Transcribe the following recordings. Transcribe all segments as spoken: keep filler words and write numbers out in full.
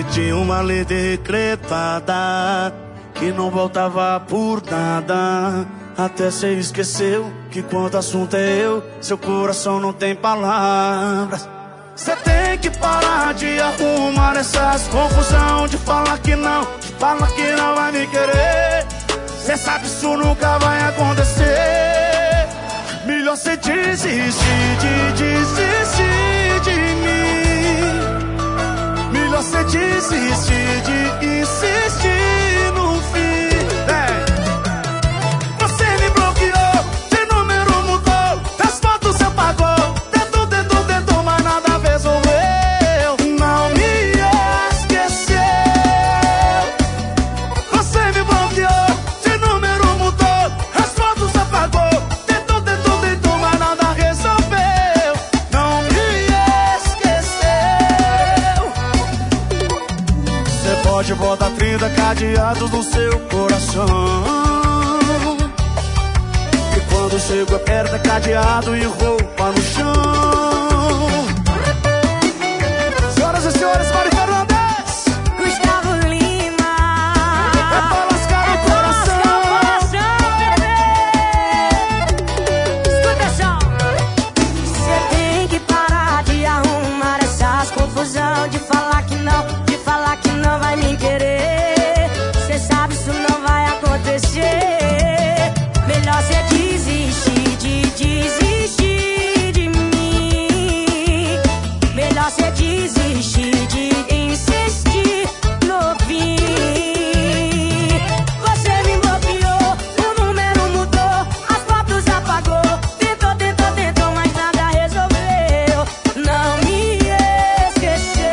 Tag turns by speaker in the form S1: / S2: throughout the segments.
S1: que tinha uma lei decretada, que não voltava por nada. Até cê esqueceu que quando o assunto é eu, seu coração não tem palavras. Cê tem que parar de arrumar essas confusão, de falar que não, de falar que não vai me querer. Cê sabe isso nunca vai acontecer. Melhor cê desistir de desistir de mim. Melhor cê desistir de insistir no fim. É. Você me bloqueou, de número mudou, as fotos você apagou, tentou, tentou, tentou, mas nada resolveu. Não me esqueceu. Você me bloqueou, de número mudou, as fotos apagou, tentou, tentou, tentou, mas nada resolveu. Não me esqueceu. Você pode botar trinta cadeados no seu coração, quando chego aperta cadeado e roupa no chão. Senhoras e senhores, Mari Fernandes,
S2: Gustavo Lima.
S1: é pra lascar o coração.
S2: Escuta só. Você tem que parar de arrumar essas confusão, de falar que não, de falar que não vai me querer. Cê sabe isso não vai acontecer. Melhor cê desistir de desistir de mim. Melhor cê desistir de insistir no fim. Você me bloqueou, o número mudou, as fotos apagou, tentou, tentou, tentou, mas nada resolveu. Não me esqueceu.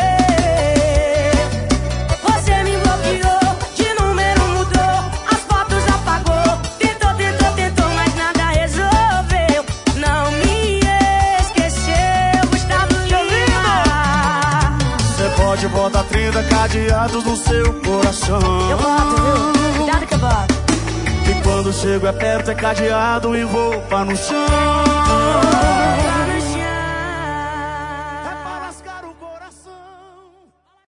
S2: Você me bloqueou, de número mudou, as fotos apagou, tentou, tentou, tentou, mas nada resolveu. Não me esqueceu. Gustavo Lima.
S1: Você pode botar trinta cadeados no seu coração,
S2: Eu boto, viu? Cuidado que eu boto.
S1: e quando chego aperta cadeado e roupa no chão.